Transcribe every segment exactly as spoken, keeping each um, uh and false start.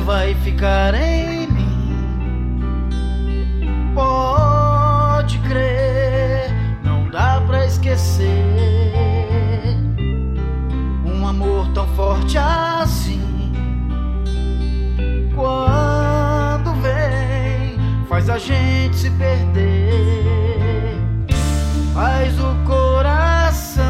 vai ficar em mim. Pode crer, não dá pra esquecer um amor tão forte assim. Quando vem, faz a gente se perder, faz o coração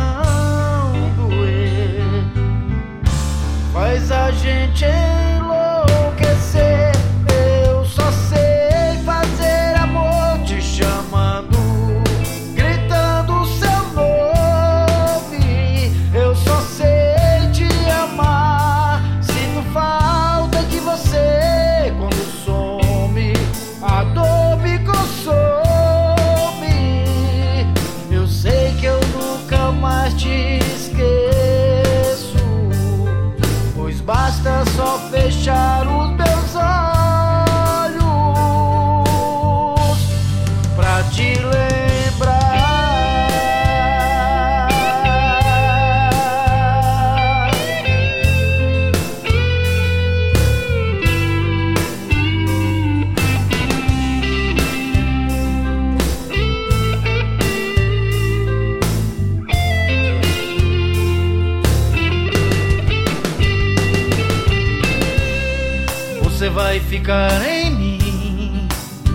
doer, faz a gente enlouquecer. Eu só sei fazer amor te chamando, gritando seu nome. Eu só sei te amar, sinto falta de você quando some, a dor me consome. Eu sei que eu nunca mais te esqueço, pois basta só fechar os meus olhos pra te lembrar. Você vai ficar em mim,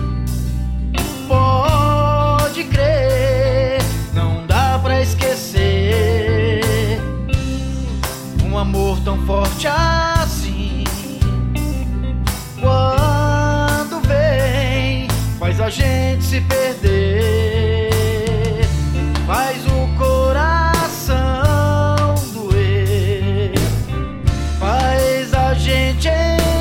pode crer, não dá pra esquecer um amor tão forte assim. Quando vem, faz a gente se perder, faz o coração doer, faz a gente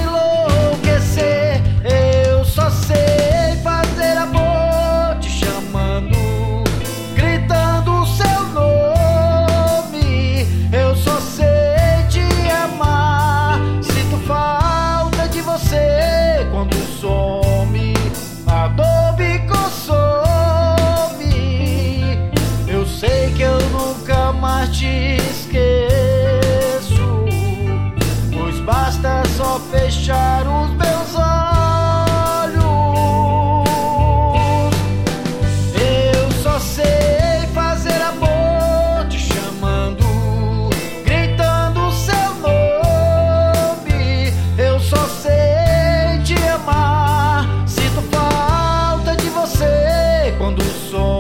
eu só sei fazer amor te chamando, gritando seu nome. Eu só sei te amar, sinto falta de você quando some, a dor me consome. Eu sei que eu nunca mais te esqueço, pois basta só fechar os meus olhos. Eu só sei fazer amor te chamando, gritando seu nome. Eu só sei te amar, sinto falta de você quando sou